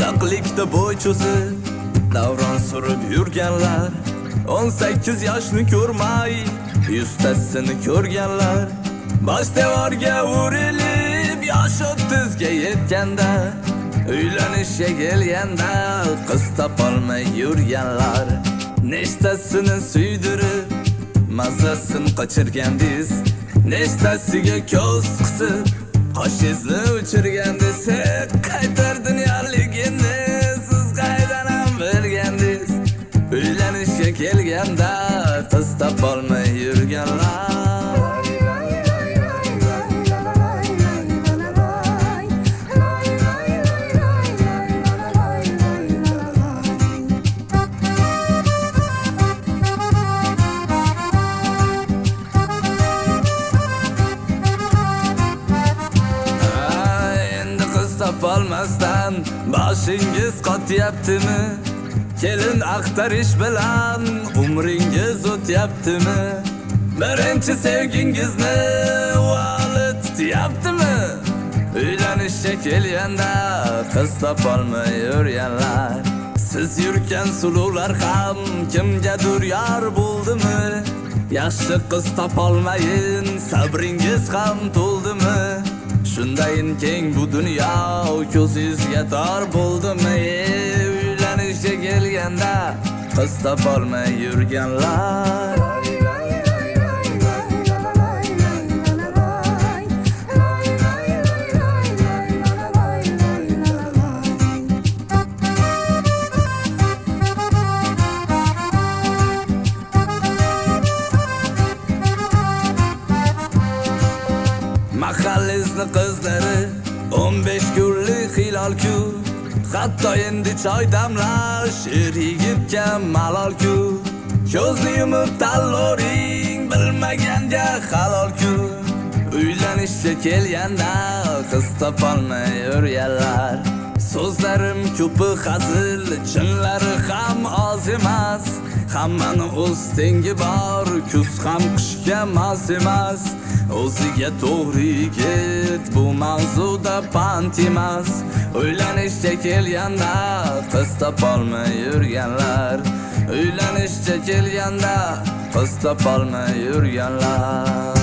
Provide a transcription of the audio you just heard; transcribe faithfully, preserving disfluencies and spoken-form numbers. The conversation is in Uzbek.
Ortaqlikda bo'y cho'zib davron surib yurganlar, o'n sakkiz yoshni ko'rmay yuztasini ko'rganlar, bosh devorga urilib yosh o'ttizga yetganda, uylanishga kelganda qiz topolmay yurganlar, nechtasini suydirib mazasini qochirgandingiz, nechtasiga ko'z qisib qoshingizni uchirgandingiz. Qaytar dunyoligini siz qaydan ham bilgandingiz, uylanishga kelganda qiz topolmay yurganlar. Topolmasdan boshingiz qotyaptimi? Kelin axtarish bilan umringiz o'tyaptimi? Birinchi sevgingizni vali tutyaptimi? Uylanishga kelganda qiz topolmay yurganlar, siz yurgan suluvlar ham kimgadir yor bo'ldimi? Yaxshi qiz topolmayin, sabringiz ham to'ldimi? Shundayin keng bu dunyo ko'zingizga tor bo'ldimi? Uylanishga kelganda qiz topolmay yurganlar. Mahallizni qizlari o'n besh kunlik hilol-ku, hatto endi choy damlash er yigitga malol-ku. Ko'zni yumib tanloring bilmaganga halol-ku, uylanishga kelganda qiz topolmay yurganlar. So'zlarim ko'pi hazil, chinlari ham oz emas, hammani o'z tengi bor, kuz ham qishga mos emas. O'ziga to'g'ri yigit bu mavzuda pand emas, uylanishga kelganda qiz topolmay yurganlar, uylanishga kelganda qiz topolmay yurganlar.